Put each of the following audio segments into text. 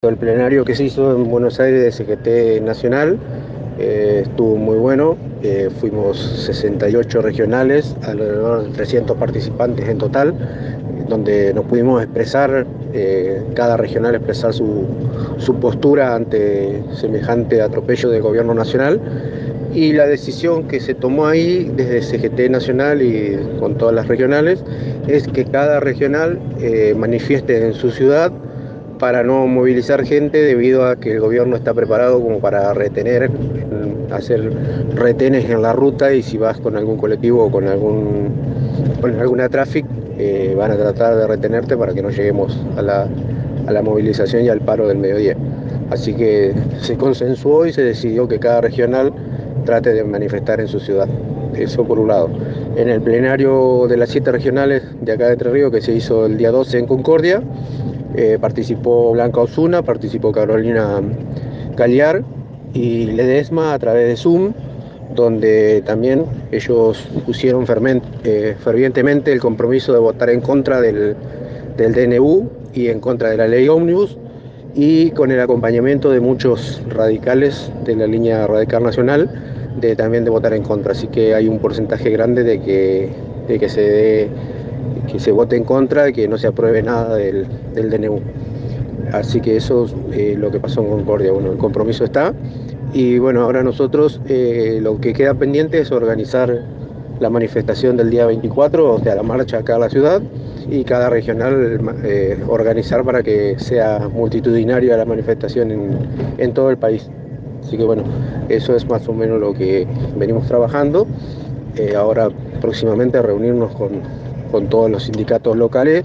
El plenario que se hizo en Buenos Aires de CGT Nacional estuvo muy bueno. Fuimos 68 regionales, alrededor de 300 participantes en total, donde nos pudimos expresar, cada regional expresar su postura ante semejante atropello del gobierno nacional. Y la decisión que se tomó ahí desde CGT Nacional y con todas las regionales es que cada regional manifieste en su ciudad para no movilizar gente debido a que el gobierno está preparado como para retener, hacer retenes en la ruta, y si vas con algún colectivo o con alguna tráfico, van a tratar de retenerte para que no lleguemos a la movilización y al paro del mediodía. Así que se consensuó y se decidió que cada regional trate de manifestar en su ciudad. Eso por un lado. En el plenario de las 7 regionales de acá de Entre Ríos, que se hizo el día 12 en Concordia, participó Blanca Osuna, participó Carolina Cagliar y Ledesma a través de Zoom, donde también ellos pusieron fervientemente el compromiso de votar en contra del DNU y en contra de la ley Ómnibus, y con el acompañamiento de muchos radicales de la línea radical nacional también de votar en contra. Así que hay un porcentaje grande de que se vote en contra, de que no se apruebe nada del DNU. Así que eso es lo que pasó en Concordia. Bueno, el compromiso está, y bueno, ahora nosotros lo que queda pendiente es organizar la manifestación del día 24, o sea, la marcha acá a la ciudad, y cada regional organizar para que sea multitudinaria la manifestación en todo el país. Así que bueno, eso es más o menos lo que venimos trabajando. Ahora próximamente reunirnos con todos los sindicatos locales,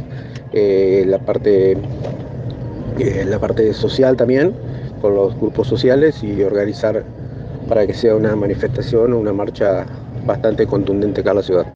la parte social también, con los grupos sociales, y organizar para que sea una manifestación o una marcha bastante contundente acá en la ciudad.